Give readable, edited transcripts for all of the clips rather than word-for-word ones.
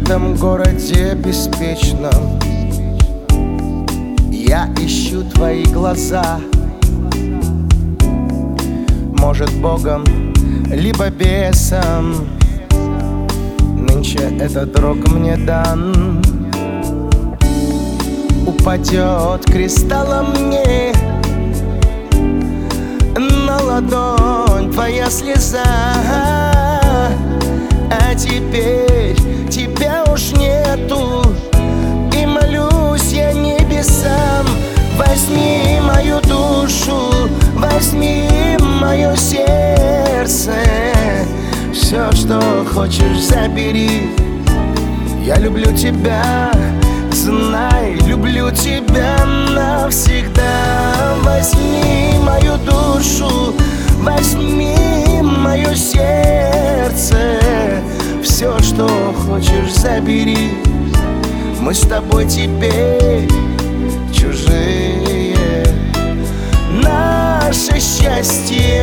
этом городе беспечном я ищу твои глаза. Может, Богом, либо бесом нынче этот рок мне дан. Упадет кристаллом мне на ладонь твоя слеза. А теперь тебя уж нету, и молюсь я небесам: возьми мою душу, возьми мое сердце, все, что хочешь, забери. Я люблю тебя, знай, люблю тебя навсегда. Возьми мою душу, возьми мое сердце, все, что хочешь, забери. Мы с тобой теперь чужие, наше счастье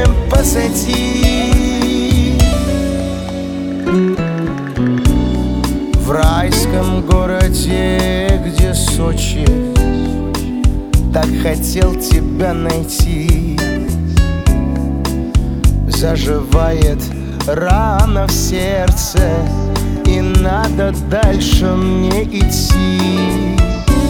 позади. В райском городе, где Сочи, так хотел тебя найти. Заживает рана в сердце, и надо дальше мне идти.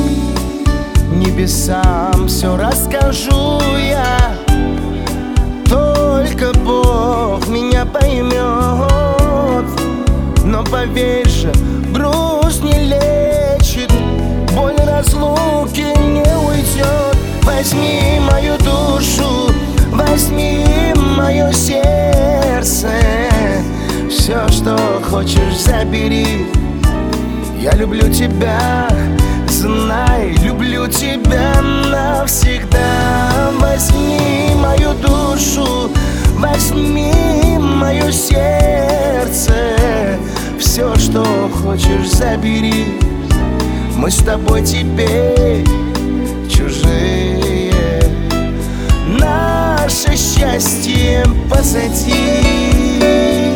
Небесам все расскажу я, только Бог меня поймет. Но поверь же, грусть не лечит, боль разлуки не уйдет. Возьми мою душу, возьми мое сердце, все, что хочешь, забери. Я люблю тебя, знай, люблю тебя навсегда. Возьми мою душу, возьми мое сердце, все, что хочешь, забери. Мы с тобой теперь чужие, наше счастье позади.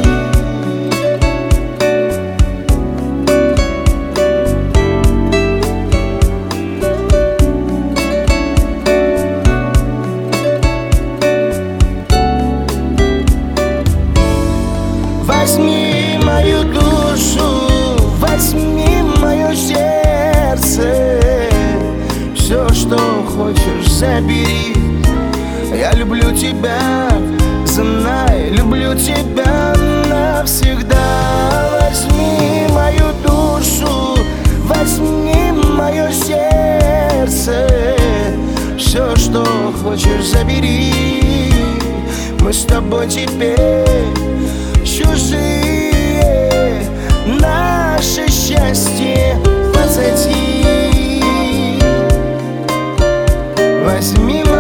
Возьми мою душу, возьми мое сердце, все, что хочешь, забери. Я люблю тебя, знай, люблю тебя навсегда. Возьми мою душу, возьми мое сердце, все, что хочешь, забери. Мы с тобой теперь чужие, наше счастье позади. Возьми